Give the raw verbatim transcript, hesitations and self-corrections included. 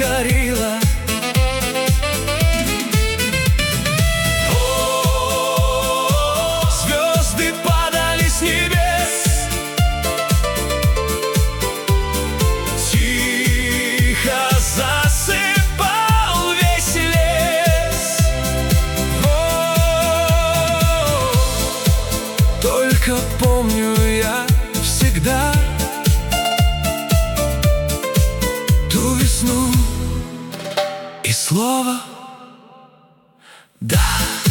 горила. О, звезды падали с небес, тихо засыпал весь лес. О, только помню я всегда ту весну и слово «да».